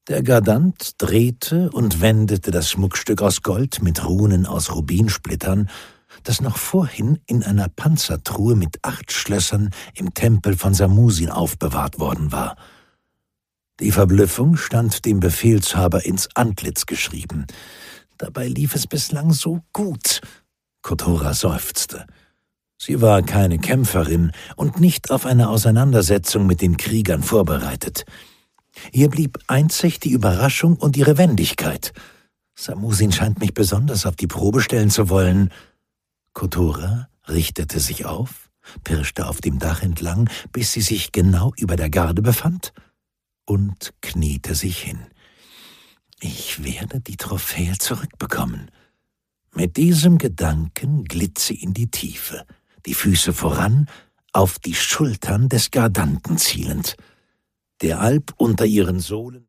Der Gardant drehte und wendete das Schmuckstück aus Gold mit Runen aus Rubinsplittern, das noch vorhin in einer Panzertruhe mit 8 Schlössern im Tempel von Samusin aufbewahrt worden war. Die Verblüffung stand dem Befehlshaber ins Antlitz geschrieben. Dabei lief es bislang so gut. Kotora seufzte. Sie war keine Kämpferin und nicht auf eine Auseinandersetzung mit den Kriegern vorbereitet. Ihr blieb einzig die Überraschung und ihre Wendigkeit. Samusin scheint mich besonders auf die Probe stellen zu wollen. Kotora richtete sich auf, pirschte auf dem Dach entlang, bis sie sich genau über der Garde befand, und kniete sich hin. Ich werde die Trophäe zurückbekommen. Mit diesem Gedanken glitt sie in die Tiefe, die Füße voran, auf die Schultern des Gardanten zielend. Der Alp unter ihren Sohlen